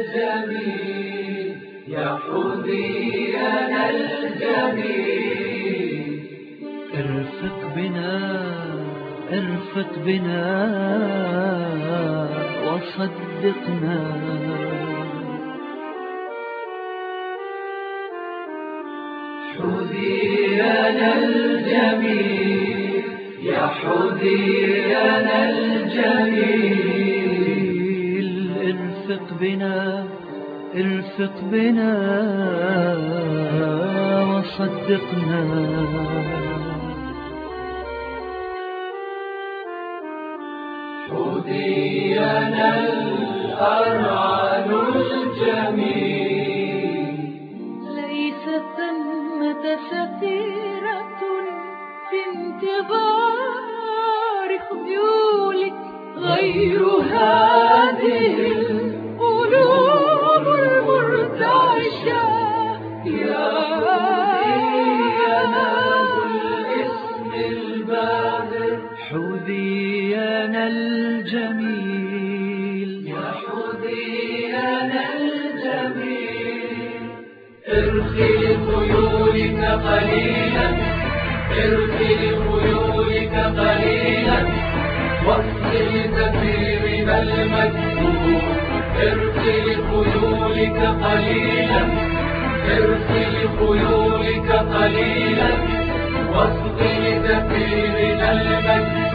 الجميل يا حدينا الجميل. ارفق بنا ارفق بنا وصدقنا، حدينا الجميل يا حدينا الجميل. ارفق بنا ارفق بنا وصدقنا، حدينا الأرعن الجميل. ليس ثمة سفيرة في انتظار خيولك غير هذه القلوب المرتعشة. يا الاسم الباهر حدينا الجميل يا حدينا الجميل. ارخي خيولك قليلا ارخي خيولك قليلا واصل كثيرنا المكتوب. ارخي خيولك قليلا ارخي خيولك قليلا واصل كثيرنا المكتوب.